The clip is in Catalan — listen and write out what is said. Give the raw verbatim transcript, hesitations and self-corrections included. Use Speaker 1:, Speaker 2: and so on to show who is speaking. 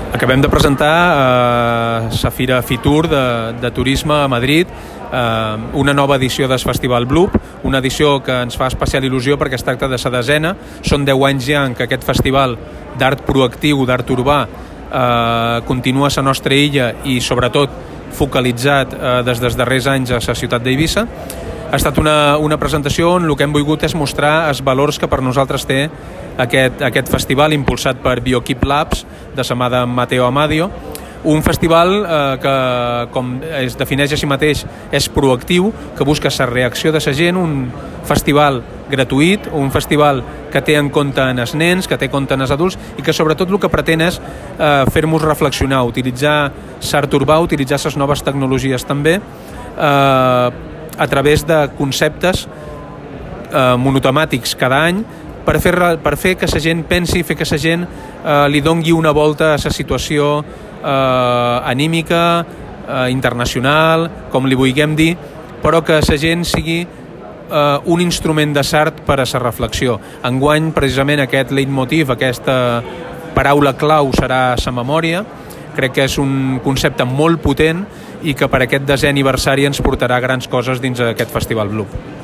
Speaker 1: Acabem de presentar a Safira Fitur de, de Turisme a Madrid eh, una nova edició del Festival Bloop, una edició que ens fa especial il·lusió perquè es tracta de sa desena. Són deu anys ja en què aquest festival d'art proactiu, d'art urbà, eh, continua a la nostra illa i sobretot focalitzat eh, des dels darrers anys a la ciutat d'Eivissa. Ha estat una, una presentació on el que hem volgut és mostrar els valors que per nosaltres té aquest, aquest festival impulsat per Biokeep Labs de la mà de Mateo Amadio, un festival eh, que, com es defineix a si mateix, és proactiu, que busca la reacció de la gent, un festival gratuït, un festival que té en compte en els nens, que té en compte en els adults i que sobretot el que pretén és eh, fer-nos reflexionar, utilitzar l'art urbà, utilitzar les noves tecnologies també, eh, a través de conceptes eh, monotemàtics cada any per fer, per fer que la gent pensi, fer que la gent eh, li dongui una volta a la situació eh, anímica, eh, internacional, com li vulguem dir, però que la gent sigui eh, un instrument de l'art per a la reflexió. Enguany, precisament, aquest leitmotiv, aquesta paraula clau serà la memòria. Crec que és un concepte molt potent i que per aquest desè aniversari ens portarà grans coses dins aquest Festival Bloop.